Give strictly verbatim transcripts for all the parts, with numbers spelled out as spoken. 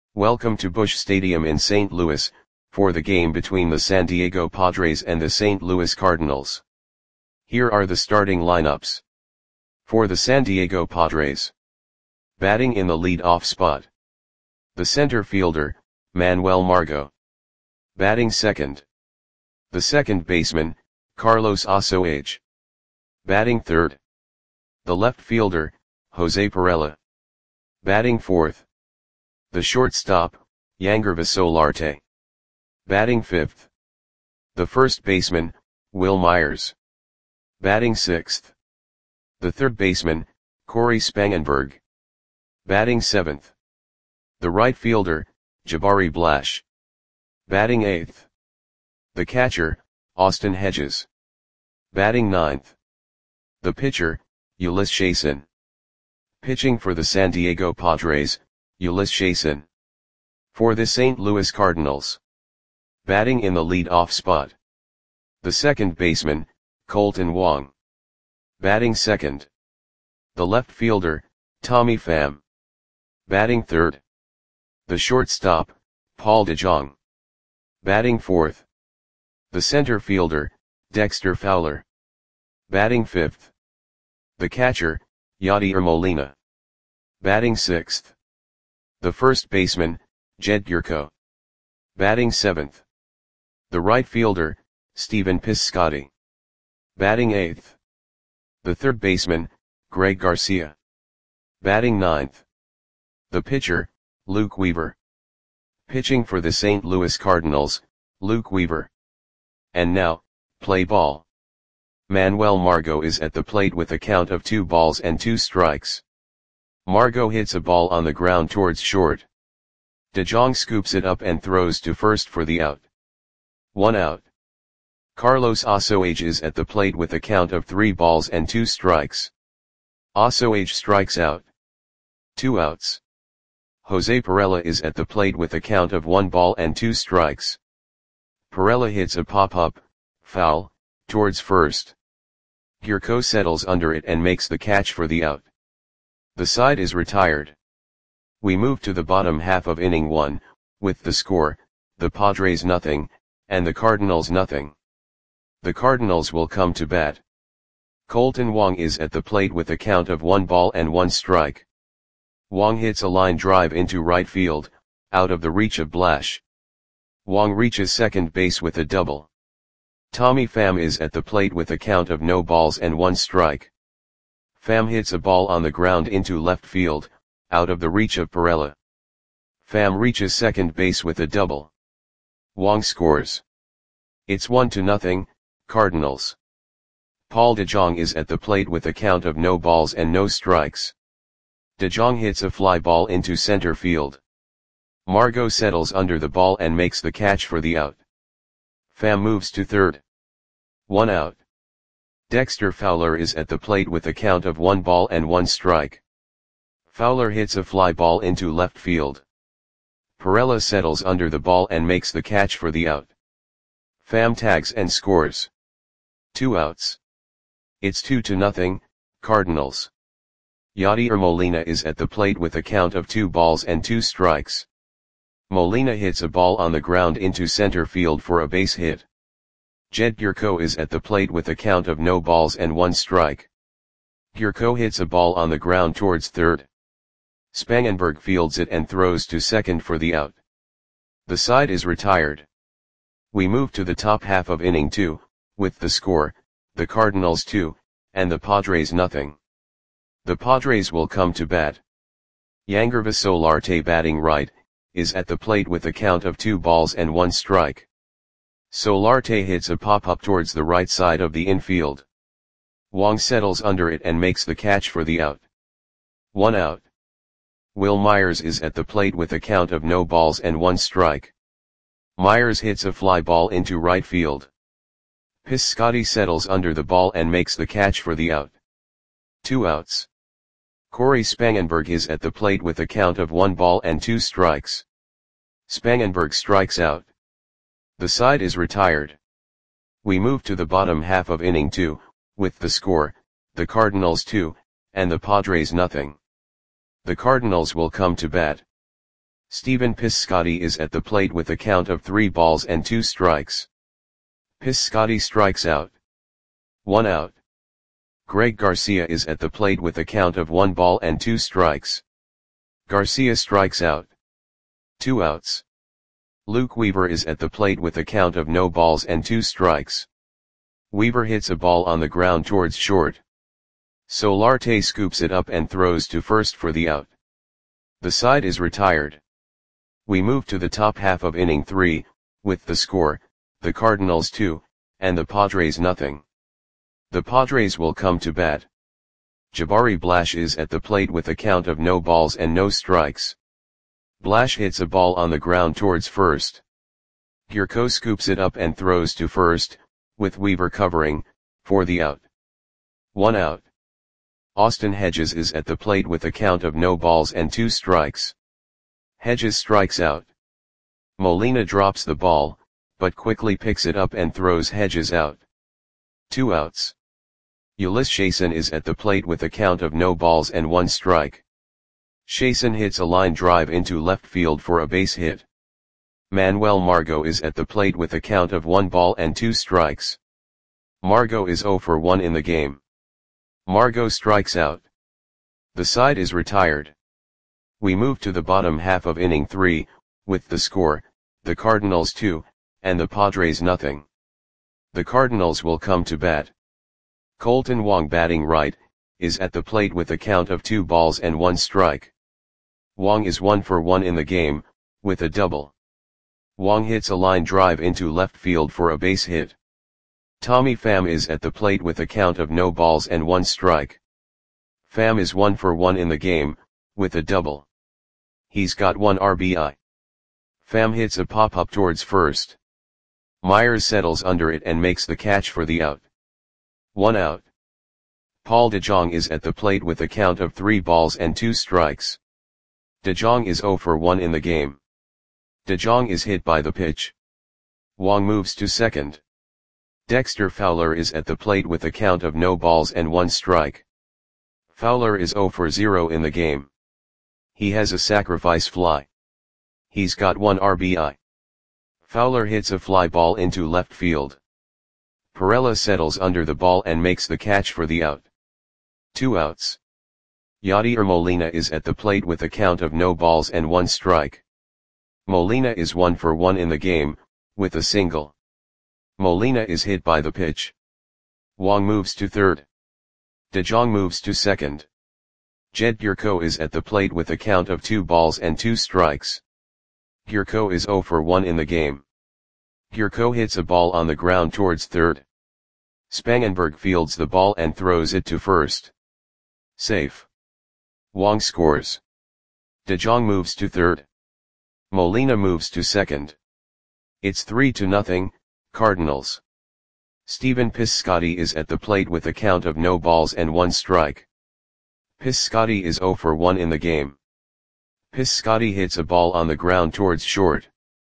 Welcome to Busch Stadium in Saint Louis, for the game between the San Diego Padres and the Saint Louis Cardinals. Here are the starting lineups. For the San Diego Padres. Batting in the lead-off spot. The center fielder, Manuel Margot. Batting second. The second baseman, Carlos Osoage. Batting third. The left fielder, Jose Pirela. Batting fourth. The shortstop, Yangervis Solarte. Batting fifth. The first baseman, Wil Myers. Batting sixth. The third baseman, Cory Spangenberg. Batting seventh. The right fielder, Jabari Blash. Batting eighth. The catcher, Austin Hedges. Batting ninth. The pitcher, Ulyss Chasin. Pitching for the San Diego Padres, Ulyss Chasin. For the Saint Louis Cardinals. Batting in the lead-off spot. The second baseman, Kolten Wong. Batting second. The left fielder, Tommy Pham. Batting third. The shortstop, Paul DeJong. Batting fourth. The center fielder, Dexter Fowler. Batting fifth. The catcher, Yadier Molina. Batting sixth. The first baseman, Jed Gyorko. Batting seventh. The right fielder, Stephen Piscotty. Batting eighth. The third baseman, Greg Garcia. Batting ninth. The pitcher, Luke Weaver. Pitching for the Saint Louis Cardinals, Luke Weaver. And now, play ball. Manuel Margot is at the plate with a count of two balls and two strikes. Margot hits a ball on the ground towards short. DeJong scoops it up and throws to first for the out. One out. Carlos Osoage is at the plate with a count of three balls and two strikes. Osoage strikes out. Two outs. Jose Pirela is at the plate with a count of one ball and two strikes. Pirela hits a pop-up, foul, towards first. Gyorko settles under it and makes the catch for the out. The side is retired. We move to the bottom half of inning one, with the score, the Padres nothing, and the Cardinals nothing. The Cardinals will come to bat. Kolten Wong is at the plate with a count of one ball and one strike. Wong hits a line drive into right field, out of the reach of Blash. Wong reaches second base with a double. Tommy Pham is at the plate with a count of no balls and one strike. Pham hits a ball on the ground into left field, out of the reach of Pirela. Pham reaches second base with a double. Wong scores. It's one to nothing, Cardinals. Paul DeJong is at the plate with a count of no balls and no strikes. DeJong hits a fly ball into center field. Margot settles under the ball and makes the catch for the out. Pham moves to third. One out. Dexter Fowler is at the plate with a count of one ball and one strike. Fowler hits a fly ball into left field. Pirela settles under the ball and makes the catch for the out. Pham tags and scores. Two outs. It's two to nothing, Cardinals. Yadier Molina is at the plate with a count of two balls and two strikes. Molina hits a ball on the ground into center field for a base hit. Jed Gyorko is at the plate with a count of no balls and one strike. Gyorko hits a ball on the ground towards third. Spangenberg fields it and throws to second for the out. The side is retired. We move to the top half of inning two, with the score, the Cardinals two, and the Padres nothing. The Padres will come to bat. Yangervis Solarte, batting right, is at the plate with a count of two balls and one strike. Solarte hits a pop-up towards the right side of the infield. Wong settles under it and makes the catch for the out. One out. Wil Myers is at the plate with a count of no balls and one strike. Myers hits a fly ball into right field. Piscotty settles under the ball and makes the catch for the out. Two outs. Cory Spangenberg is at the plate with a count of one ball and two strikes. Spangenberg strikes out. The side is retired. We move to the bottom half of inning two, with the score, the Cardinals two, and the Padres nothing. The Cardinals will come to bat. Stephen Piscotty is at the plate with a count of three balls and two strikes. Piscotty strikes out. One out. Greg Garcia is at the plate with a count of one ball and two strikes. Garcia strikes out. Two outs. Luke Weaver is at the plate with a count of no balls and two strikes. Weaver hits a ball on the ground towards short. Solarte scoops it up and throws to first for the out. The side is retired. We move to the top half of inning three, with the score, the Cardinals two, and the Padres nothing. The Padres will come to bat. Jabari Blash is at the plate with a count of no balls and no strikes. Blash hits a ball on the ground towards first. Gurko scoops it up and throws to first, with Weaver covering, for the out. One out. Austin Hedges is at the plate with a count of no balls and two strikes. Hedges strikes out. Molina drops the ball, but quickly picks it up and throws Hedges out. Two outs. Ulyss Chason is at the plate with a count of no balls and one strike. Chason hits a line drive into left field for a base hit. Manuel Margot is at the plate with a count of one ball and two strikes. Margot is oh for one in the game. Margot strikes out. The side is retired. We move to the bottom half of inning three, with the score, the Cardinals two, and the Padres nothing. The Cardinals will come to bat. Colton Wong, batting right, is at the plate with a count of two balls and one strike. Wong is one for one in the game, with a double. Wong hits a line drive into left field for a base hit. Tommy Pham is at the plate with a count of no balls and one strike. Pham is one for one in the game, with a double. He's got one R B I. Pham hits a pop-up towards first. Myers settles under it and makes the catch for the out. One out. Paul DeJong is at the plate with a count of three balls and two strikes. DeJong is oh for one in the game. DeJong is hit by the pitch. Wong moves to second. Dexter Fowler is at the plate with a count of no balls and one strike. Fowler is oh for zero in the game. He has a sacrifice fly. He's got one R B I. Fowler hits a fly ball into left field. Perella settles under the ball and makes the catch for the out. Two outs. Yadier Molina is at the plate with a count of no balls and one strike. Molina is one for one in the game, with a single. Molina is hit by the pitch. Wong moves to third. DeJong moves to second. Jed Gurko is at the plate with a count of two balls and two strikes. Gurko is oh for one in the game. Gurko hits a ball on the ground towards third. Spangenberg fields the ball and throws it to first. Safe. Wong scores. DeJong moves to third. Molina moves to second. It's three to nothing, Cardinals. Stephen Piscotty is at the plate with a count of no balls and one strike. Piscotty is oh for one in the game. Piscotty hits a ball on the ground towards short.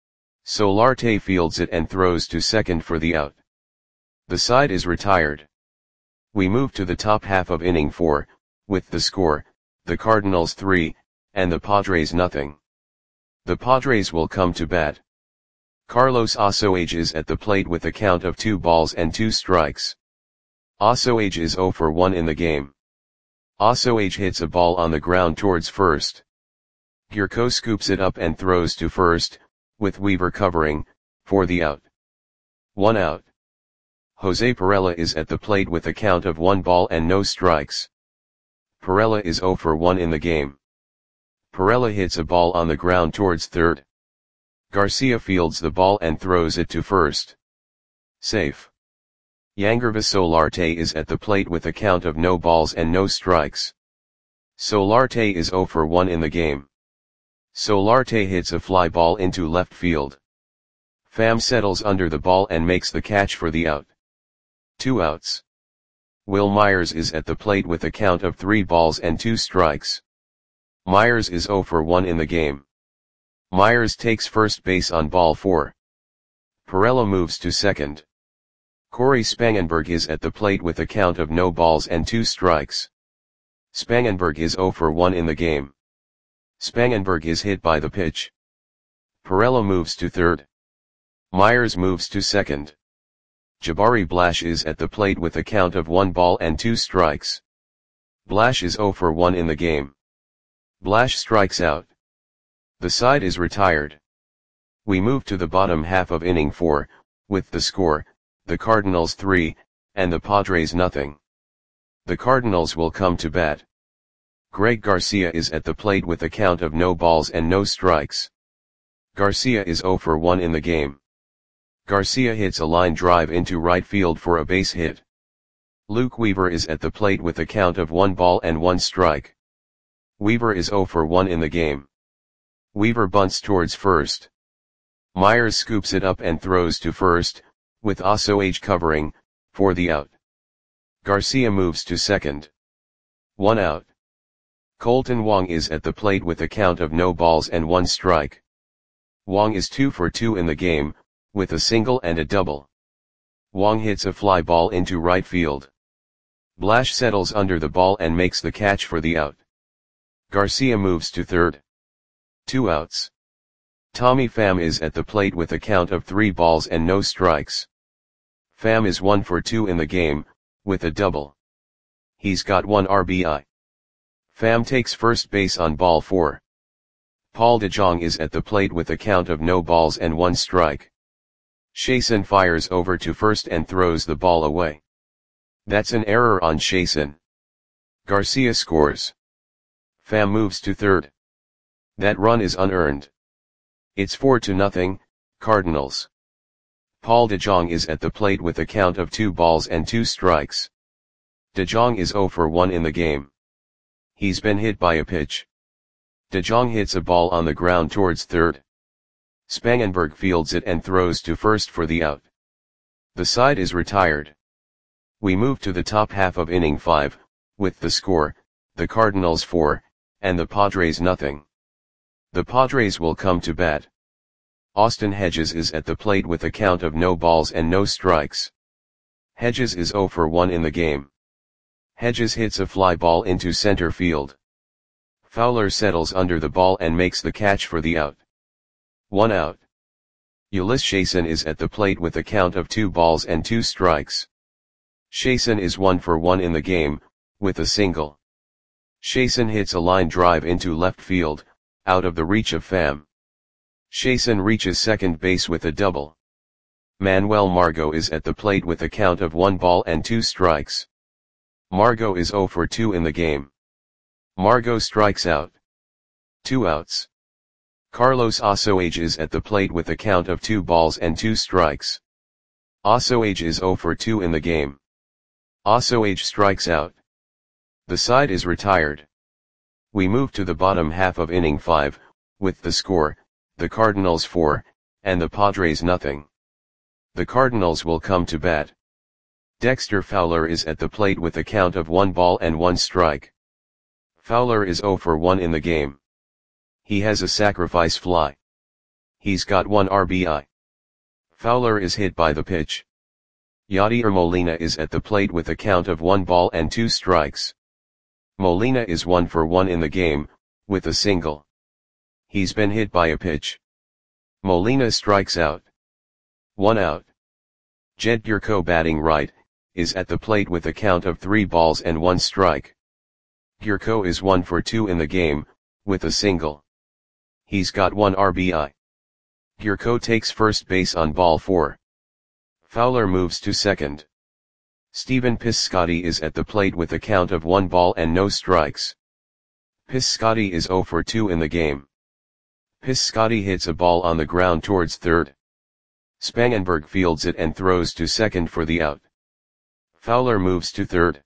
Solarte fields it and throws to second for the out. The side is retired. We move to the top half of inning four, with the score, the Cardinals three, and the Padres nothing. The Padres will come to bat. Carlos Osoage is at the plate with a count of two balls and two strikes. Osoage is oh for one in the game. Osoage hits a ball on the ground towards first. Gurko scoops it up and throws to first, with Weaver covering, for the out. One out. Jose Perella is at the plate with a count of one ball and no strikes. Perella is oh for one in the game. Perella hits a ball on the ground towards third. Garcia fields the ball and throws it to first. Safe. Yangervis Solarte is at the plate with a count of no balls and no strikes. Solarte is oh for one in the game. Solarte hits a fly ball into left field. Pham settles under the ball and makes the catch for the out. Two outs. Will Myers is at the plate with a count of three balls and two strikes. Myers is oh for one in the game. Myers takes first base on ball four. Perella moves to second. Corey Spangenberg is at the plate with a count of no balls and two strikes. Spangenberg is oh for one in the game. Spangenberg is hit by the pitch. Pirela moves to third. Myers moves to second. Jabari Blash is at the plate with a count of one ball and two strikes. Blash is zero for one in the game. Blash strikes out. The side is retired. We move to the bottom half of inning four, with the score, the Cardinals three, and the Padres nothing. The Cardinals will come to bat. Greg Garcia is at the plate with a count of no balls and no strikes. Garcia is zero for one in the game. Garcia hits a line drive into right field for a base hit. Luke Weaver is at the plate with a count of one ball and one strike. Weaver is zero for one in the game. Weaver bunts towards first. Myers scoops it up and throws to first, with Ossoage covering, for the out. Garcia moves to second. One out. Colton Wong is at the plate with a count of no balls and one strike. Wong is two for two in the game, with a single and a double. Wong hits a fly ball into right field. Blash settles under the ball and makes the catch for the out. Garcia moves to third. Two outs. Tommy Pham is at the plate with a count of three balls and no strikes. Pham is one for two in the game, with a double. He's got one R B I. Pham takes first base on ball four. Paul DeJong is at the plate with a count of no balls and one strike. Chasen fires over to first and throws the ball away. That's an error on Chasen. Garcia scores. Pham moves to third. That run is unearned. It's four to nothing, Cardinals. Paul DeJong is at the plate with a count of two balls and two strikes. DeJong is zero for one in the game. He's been hit by a pitch. DeJong hits a ball on the ground towards third. Spangenberg fields it and throws to first for the out. The side is retired. We move to the top half of inning five, with the score, the Cardinals four, and the Padres nothing. The Padres will come to bat. Austin Hedges is at the plate with a count of no balls and no strikes. Hedges is zero for one in the game. Hedges hits a fly ball into center field. Fowler settles under the ball and makes the catch for the out. One out. Ulyss Chasen is at the plate with a count of two balls and two strikes. Chasen is one for one in the game, with a single. Chasen hits a line drive into left field, out of the reach of Pham. Chasen reaches second base with a double. Manuel Margot is at the plate with a count of one ball and two strikes. Margot is zero for two in the game. Margot strikes out. Two outs. Carlos Ossoage is at the plate with a count of two balls and two strikes. Ossoage is zero for two in the game. Ossoage strikes out. The side is retired. We move to the bottom half of inning five, with the score, the Cardinals four, and the Padres nothing. The Cardinals will come to bat. Dexter Fowler is at the plate with a count of one ball and one strike. Fowler is zero for one in the game. He has a sacrifice fly. He's got one R B I. Fowler is hit by the pitch. Yadier Molina is at the plate with a count of one ball and two strikes. Molina is one for one in the game, with a single. He's been hit by a pitch. Molina strikes out. One out. Jed Gyorko, batting right, is at the plate with a count of three balls and one strike. Gyorko is one for two in the game, with a single. He's got one R B I. Gyorko takes first base on ball four. Fowler moves to second. Stephen Piscotty is at the plate with a count of one ball and no strikes. Piscotty is zero for two in the game. Piscotty hits a ball on the ground towards third. Spangenberg fields it and throws to second for the out. Fowler moves to third.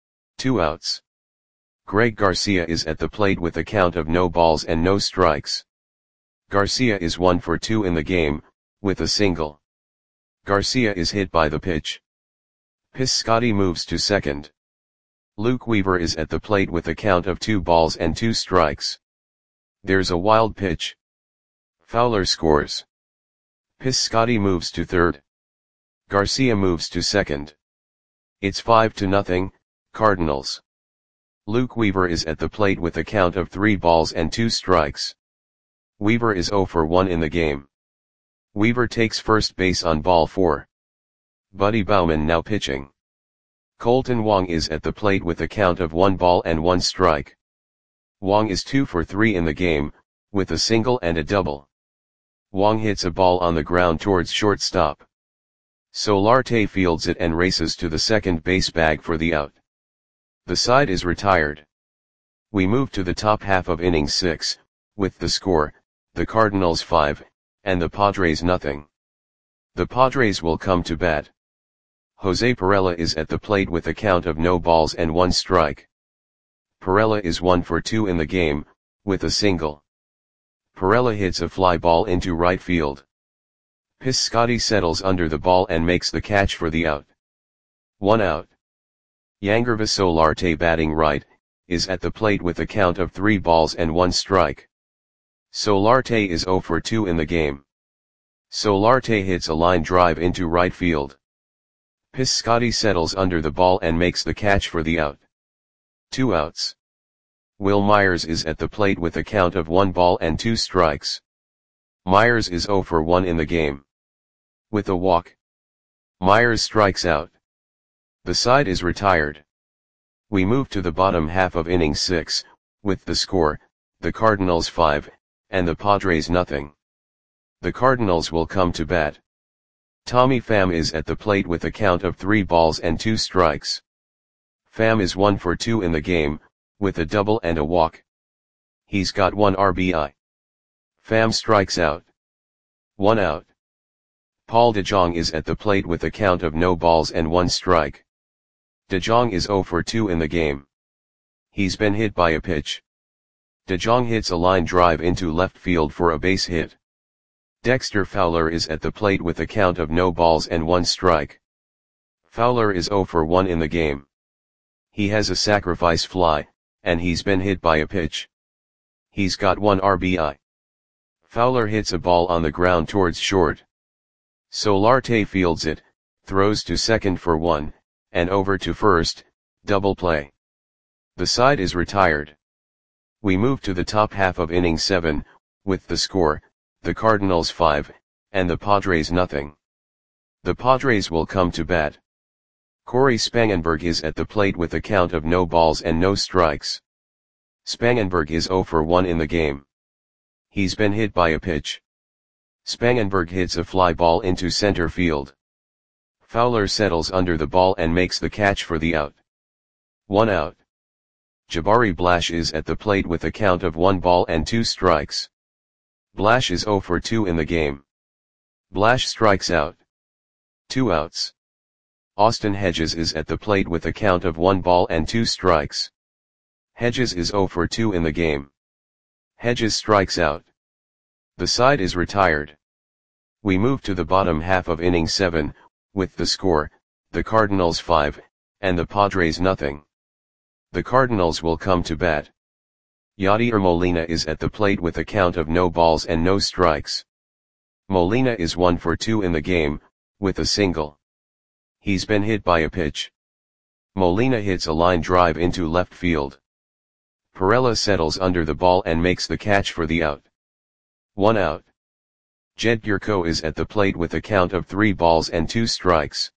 Two outs. Greg Garcia is at the plate with a count of no balls and no strikes. Garcia is one for two in the game, with a single. Garcia is hit by the pitch. Piscotty moves to second. Luke Weaver is at the plate with a count of two balls and two strikes. There's a wild pitch. Fowler scores. Piscotty moves to third. Garcia moves to second. It's five to nothing, Cardinals. Luke Weaver is at the plate with a count of three balls and two strikes. Weaver is zero for one in the game. Weaver takes first base on ball four. Buddy Bauman now pitching. Colton Wong is at the plate with a count of one ball and one strike. Wong is two for three in the game, with a single and a double. Wong hits a ball on the ground towards shortstop. Solarte fields it and races to the second base bag for the out. The side is retired. We move to the top half of inning six, with the score, the Cardinals five, and the Padres nothing. The Padres will come to bat. Jose Pirela is at the plate with a count of no balls and one strike. Pirela is one for two in the game, with a single. Pirela hits a fly ball into right field. Piscotty settles under the ball and makes the catch for the out. One out. Yangervis Solarte, batting right, is at the plate with a count of three balls and one strike. Solarte is zero for two in the game. Solarte hits a line drive into right field. Piscotty settles under the ball and makes the catch for the out. Two outs. Will Myers is at the plate with a count of one ball and two strikes. Myers is zero for one in the game. With a walk, Myers strikes out. The side is retired. We move to the bottom half of inning six, with the score, the Cardinals five, and the Padres nothing. The Cardinals will come to bat. Tommy Pham is at the plate with a count of three balls and two strikes. Pham is one for two in the game, with a double and a walk. He's got one R B I. Pham strikes out. One out. Paul DeJong is at the plate with a count of no balls and one strike. DeJong is zero for two in the game. He's been hit by a pitch. DeJong hits a line drive into left field for a base hit. Dexter Fowler is at the plate with a count of no balls and one strike. Fowler is zero for one in the game. He has a sacrifice fly, and he's been hit by a pitch. He's got one R B I. Fowler hits a ball on the ground towards short. Solarte fields it, throws to second for one, and over to first, double play. The side is retired. We move to the top half of inning seven, with the score, the Cardinals five, and the Padres nothing. The Padres will come to bat. Corey Spangenberg is at the plate with a count of no balls and no strikes. Spangenberg is zero for one in the game. He's been hit by a pitch. Spangenberg hits a fly ball into center field. Fowler settles under the ball and makes the catch for the out. One out. Jabari Blash is at the plate with a count of one ball and two strikes. Blash is zero for two in the game. Blash strikes out. Two outs. Austin Hedges is at the plate with a count of one ball and two strikes. Hedges is zero for two in the game. Hedges strikes out. The side is retired. We move to the bottom half of inning seven, with the score, the Cardinals five, and the Padres nothing. The Cardinals will come to bat. Yadier Molina is at the plate with a count of no balls and no strikes. Molina is one for two in the game, with a single. He's been hit by a pitch. Molina hits a line drive into left field. Pirela settles under the ball and makes the catch for the out. One out. Jed Gyorko is at the plate with a count of three balls and two strikes.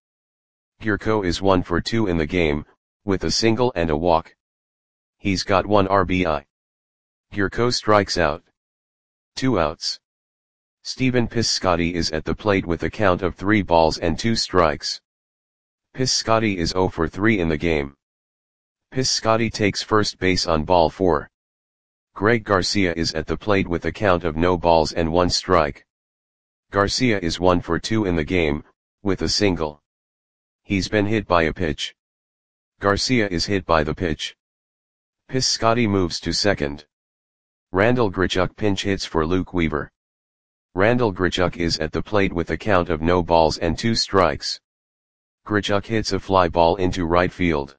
Gyorko is one for two in the game, with a single and a walk. He's got one R B I. Gyorko strikes out. Two outs. Stephen Piscotty is at the plate with a count of three balls and two strikes. Piscotty is zero for three in the game. Piscotty takes first base on ball four. Greg Garcia is at the plate with a count of no balls and one strike. Garcia is one for two in the game, with a single. He's been hit by a pitch. Garcia is hit by the pitch. Piscotty moves to second. Randall Grichuk pinch hits for Luke Weaver. Randall Grichuk is at the plate with a count of no balls and two strikes. Grichuk hits a fly ball into right field.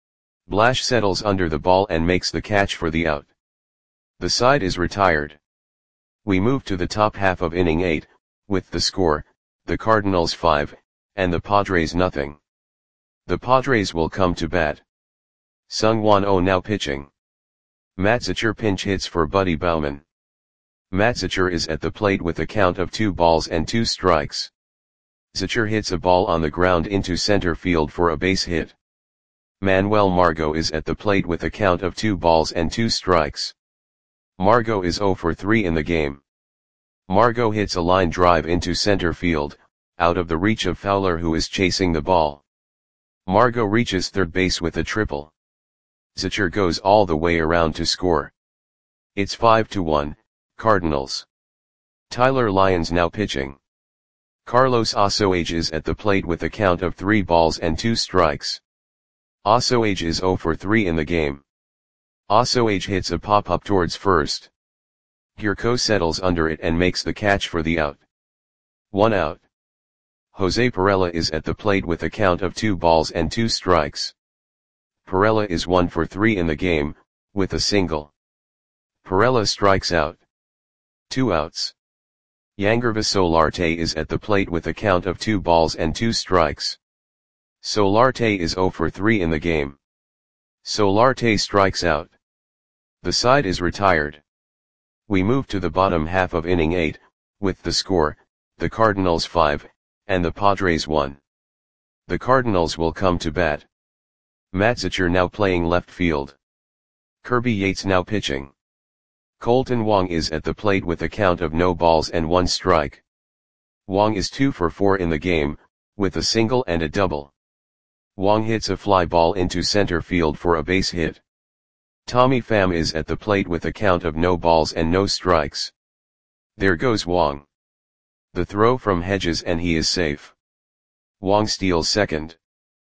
Blash settles under the ball and makes the catch for the out. The side is retired. We move to the top half of inning eight, with the score, the Cardinals five, and the Padres nothing. The Padres will come to bat. Sung-Won Oh now pitching. Matsucher pinch hits for Buddy Baumann. Matsucher is at the plate with a count of two balls and two strikes. Matsucher hits a ball on the ground into center field for a base hit. Manuel Margot is at the plate with a count of two balls and two strikes. Margot is oh for three in the game. Margot hits a line drive into center field, out of the reach of Fowler, who is chasing the ball. Margot reaches third base with a triple. Matsucher goes all the way around to score. It's five to one, Cardinals. Tyler Lyons now pitching. Carlos Osoage is at the plate with a count of three balls and two strikes. Osoage is oh for three in the game. Osoage hits a pop-up towards first. Gurko settles under it and makes the catch for the out. One out. Jose Perella is at the plate with a count of two balls and two strikes. Perella is one for three in the game, with a single. Perella strikes out. Two outs. Yangervis Solarte is at the plate with a count of two balls and two strikes. Solarte is oh for three in the game. Solarte strikes out. The side is retired. We move to the bottom half of inning eight, with the score, the Cardinals five, and the Padres one. The Cardinals will come to bat. Matsucher now playing left field. Kirby Yates now pitching. Colton Wong is at the plate with a count of no balls and one strike. Wong is two for four in the game, with a single and a double. Wong hits a fly ball into center field for a base hit. Tommy Pham is at the plate with a count of no balls and no strikes. There goes Wong. The throw from Hedges and he is safe. Wong steals second.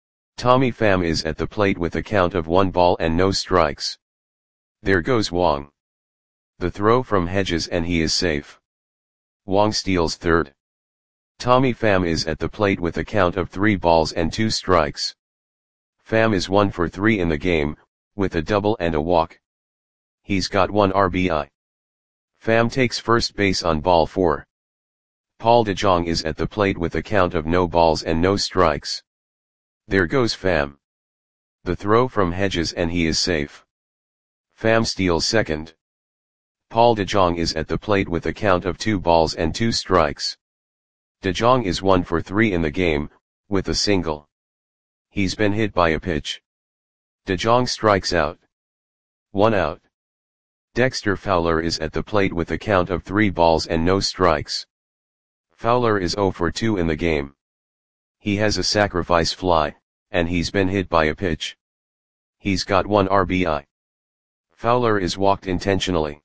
Tommy Pham is at the plate with a count of one ball and no strikes. There goes Wong. The throw from Hedges and he is safe. Wong steals third. Tommy Pham is at the plate with a count of three balls and two strikes. Pham is one for three in the game, with a double and a walk. He's got one R B I. Pham takes first base on ball four. Paul DeJong is at the plate with a count of no balls and no strikes. There goes Pham. The throw from Hedges and he is safe. Pham steals second. Paul DeJong is at the plate with a count of two balls and two strikes. DeJong is one for three in the game, with a single. He's been hit by a pitch. DeJong strikes out. One out. Dexter Fowler is at the plate with a count of three balls and no strikes. Fowler is oh for two in the game. He has a sacrifice fly, and he's been hit by a pitch. He's got one R B I. Fowler is walked intentionally.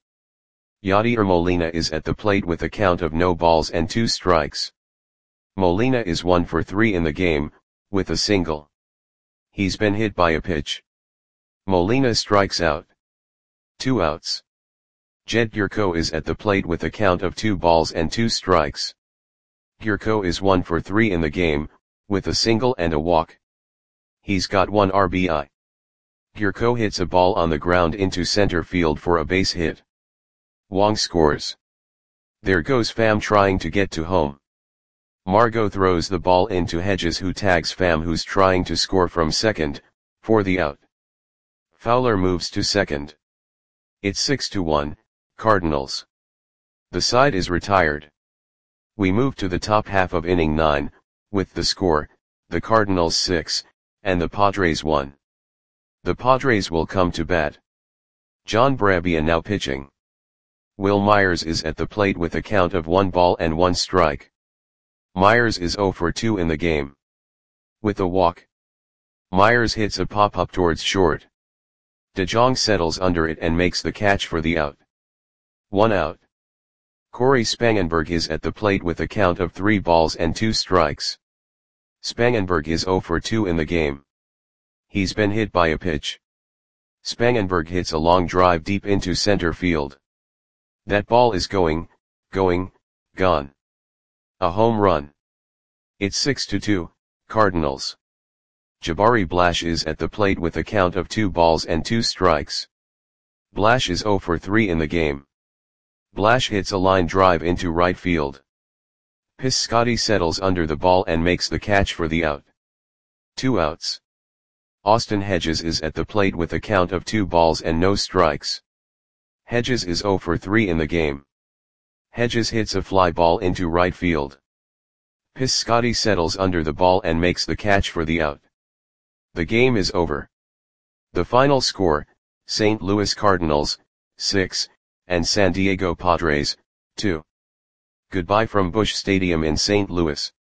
Yadier Molina is at the plate with a count of no balls and two strikes. Molina is one for three in the game, with a single. He's been hit by a pitch. Molina strikes out. Two outs. Jed Gurko is at the plate with a count of two balls and two strikes. Gurko is one for three in the game, with a single and a walk. He's got one R B I. Gurko hits a ball on the ground into center field for a base hit. Wong scores. There goes Pham trying to get to home. Margot throws the ball into Hedges, who tags Pham, who's trying to score from second, for the out. Fowler moves to second. It's six to one, Cardinals. The side is retired. We move to the top half of inning nine, with the score, the Cardinals six, and the Padres one. The Padres will come to bat. John Brabia now pitching. Will Myers is at the plate with a count of one ball and one strike. Myers is oh for two in the game. With a walk. Myers hits a pop-up towards short. DeJong settles under it and makes the catch for the out. One out. Corey Spangenberg is at the plate with a count of three balls and two strikes. Spangenberg is oh for two in the game. He's been hit by a pitch. Spangenberg hits a long drive deep into center field. That ball is going, going, gone. A home run. It's six to two, Cardinals. Jabari Blash is at the plate with a count of two balls and two strikes. Blash is oh for three in the game. Blash hits a line drive into right field. Piscotty settles under the ball and makes the catch for the out. Two outs. Austin Hedges is at the plate with a count of two balls and no strikes. Hedges is zero for three in the game. Hedges hits a fly ball into right field. Piscotty settles under the ball and makes the catch for the out. The game is over. The final score, Saint Louis Cardinals, six, and San Diego Padres, two. Goodbye from Busch Stadium in Saint Louis.